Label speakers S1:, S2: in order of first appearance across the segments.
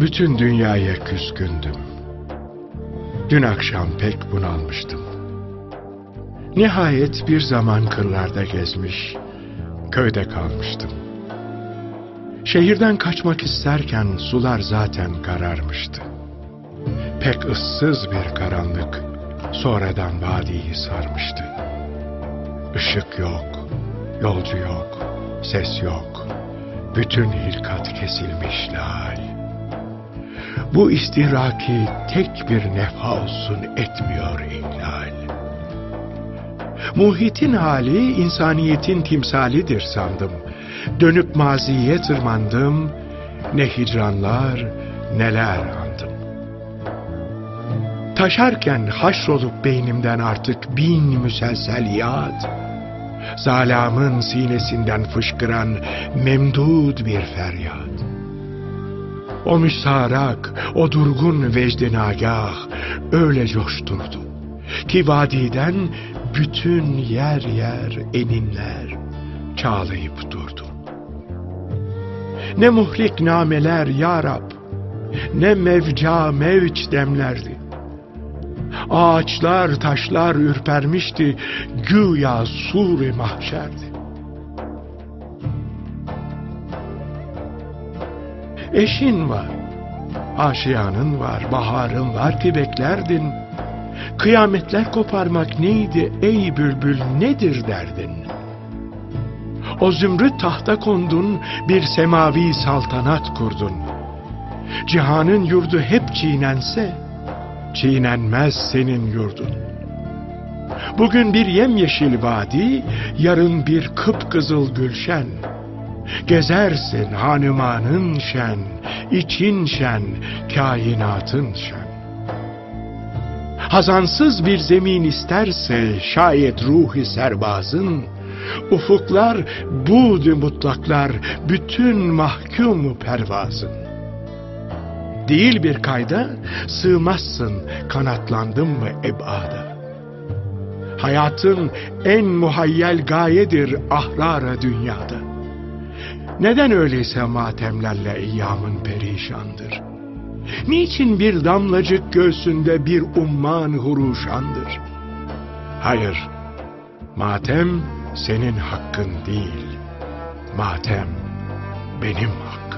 S1: Bütün dünyaya küskündüm. Dün akşam pek bunalmıştım. Nihayet bir zaman kırlarda gezmiş, köyde kalmıştım. Şehirden kaçmak isterken sular zaten kararmıştı. Pek ıssız bir karanlık sonradan vadiyi sarmıştı. Işık yok, yolcu yok, ses yok. Bütün hilkat kesilmiş lal. Bu istiraki tek bir nefha olsun etmiyor ihlal. Muhitin hali insaniyetin timsalidir sandım. Dönüp maziye tırmandım, ne hicranlar neler andım. Taşarken haşrolup beynimden artık bin müselsel yad, zalamın sinesinden fışkıran memdud bir feryat. O müstarak, o durgun vecd-i nagah öyle coşturdu ki vadiden bütün yer yer eninler çağlayıp durdu. Ne muhlik nameler ya Rab, ne mevca mevç demlerdi. Ağaçlar taşlar ürpermişti, güya sur-i mahşerdi. Eşin var, aşiyanın var, baharın var ki beklerdin. Kıyametler koparmak neydi ey bülbül, nedir derdin? O zümrüt tahta kondun, bir semavi saltanat kurdun. Cihanın yurdu hep çiğnense, çiğnenmez senin yurdun. Bugün bir yemyeşil vadi, yarın bir kıpkızıl gülşen. Gezersin hanımanın şen, için şen, kainatın şen. Hazansız bir zemin isterse şayet ruhi serbazın, ufuklar, buğd-ı mutlaklar, bütün mahkum pervazın. Değil bir kayda, sığmazsın kanatlandın mı ebada. Hayatın en muhayyel gayedir ahrara dünyada. Neden öyleyse matemlerle eyyamın perişandır? Niçin bir damlacık göğsünde bir umman huruşandır? Hayır, matem senin hakkın değil, matem benim hakkım.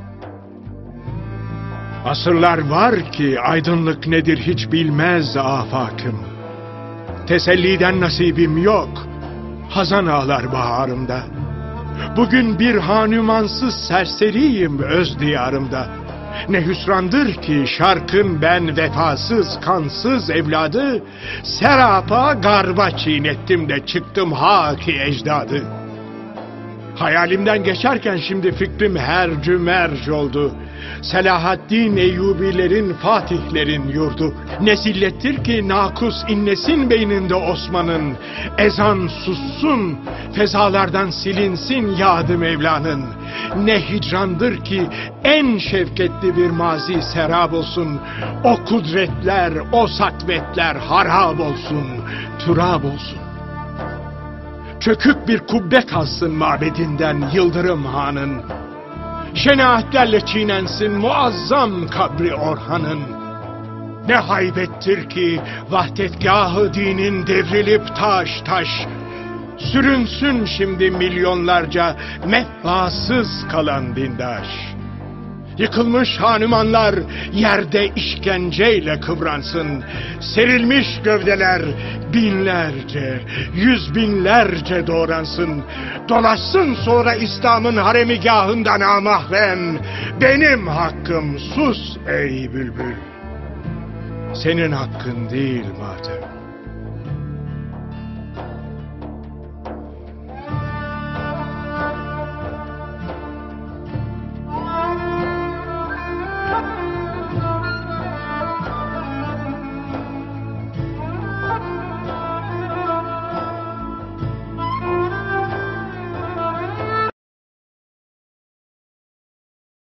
S1: Asırlar var ki aydınlık nedir hiç bilmez afakım. Teselliden nasibim yok, hazan ağlar baharımda. Bugün bir hanümansız serseriyim öz diyarımda. Ne hüsrandır ki şarkın ben vefasız kansız evladı, serapa garba çiğnettim de çıktım haki ecdadı. Hayalimden geçerken şimdi fikrim hercü merc oldu. Selahaddin Eyyubilerin, fatihlerin yurdu. Ne zillettir ki nakus inlesin beyninde Osman'ın. Ezan sussun, fezalardan silinsin yadı Mevla'nın. Ne hicrandır ki en şevketli bir mazi serab olsun. O kudretler, o satvetler harap olsun, turab olsun. Çökük bir kubbe kalsın mabedinden Yıldırım Han'ın. Şenaatlerle çiğnensin muazzam kabri Orhan'ın. Ne haybettir ki vahdetgahı dinin devrilip taş taş. Sürünsün şimdi milyonlarca mefasız kalan dindaş. Yıkılmış hanımanlar yerde işkenceyle kıvransın. Serilmiş gövdeler binlerce, yüz binlerce doğransın. Dolaşsın sonra İslam'ın haremigahında namahrem. Benim hakkım sus ey bülbül. Senin hakkın değil matem.